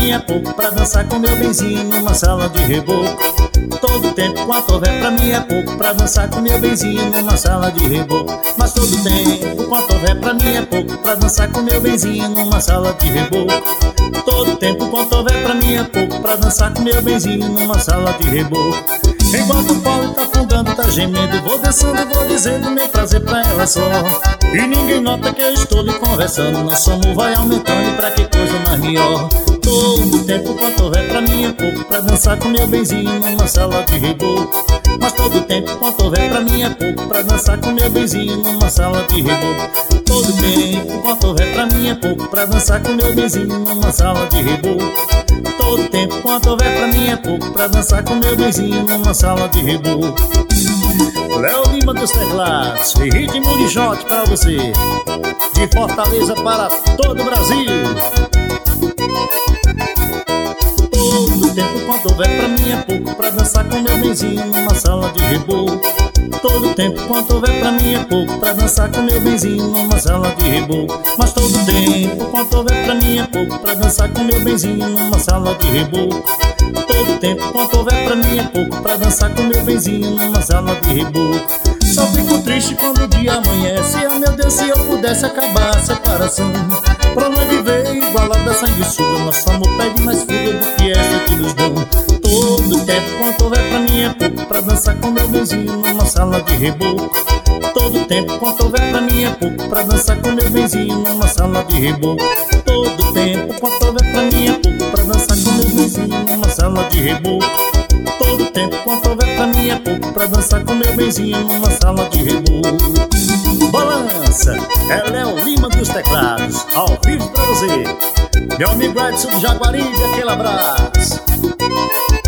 mim é pouco pra dançar com meu benzinho numa sala de reboco. Todo tempo quanto houver pra mim é pouco pra dançar com meu benzinho numa sala de reboco. Mas todo tempo quanto houver pra mim é pouco pra dançar com meu benzinho numa sala de reboco. Todo tempo quanto houver pra mim é pouco pra dançar com meu benzinho numa sala de reboco. Enquanto o Paulo tá afundando, tá gemendo, vou dançando, vou dizendo meu prazer pra ela só. E ninguém nota que eu estou lhe conversando, nosso amor vai aumentando e pra que coisa mais melhor. Todo tempo quanto houver pra mim é pouco pra dançar com meu benzinho numa sala de reboco. Mas todo tempo quanto houver pra mim é pouco pra dançar com meu benzinho numa sala de reboco. Todo tempo quanto houver pra mim é pouco pra dançar com meu benzinho numa sala de reboco. Todo tempo quanto houver pra mim é pouco pra dançar com meu benzinho numa sala de reboco. Léo Lima dos teclados e ritmo de shot pra você, de Fortaleza para todo o Brasil. Todo tempo quanto houver pra mim é pouco pra dançar com meu benzinho numa sala de reboco. Todo tempo quanto houver pra mim é pouco pra dançar com meu benzinho numa sala de reboco. Mas todo tempo quanto houver pra mim é pouco pra dançar com meu benzinho numa sala de reboco. Todo tempo quanto houver pra mim é pouco pra dançar com meu benzinho numa sala de reboco. Só fico triste quando o dia amanhece. Ah, meu Deus, se eu pudesse acabar a separação. Pra não viver igualada a sanguessuga, nosso amor pede mais fuga do que essa que nos dão. Todo tempo quanto houver pra mim é pouco pra dançar com meu benzinho numa sala de reboco. Todo tempo quanto houver pra mim é pouco pra dançar com meu benzinho numa sala de reboco. Todo tempo quanto houver pra mim é pouco pra dançar com meu benzinho numa sala de reboco. Todo tempo quanto houver pra mim é pouco pra dançar com meu benzinho numa sala de reboco. Balança, é Léo Lima dos teclados, ao vivo pra você. Meu amigo Edson do Jaguaribe, aquele abraço.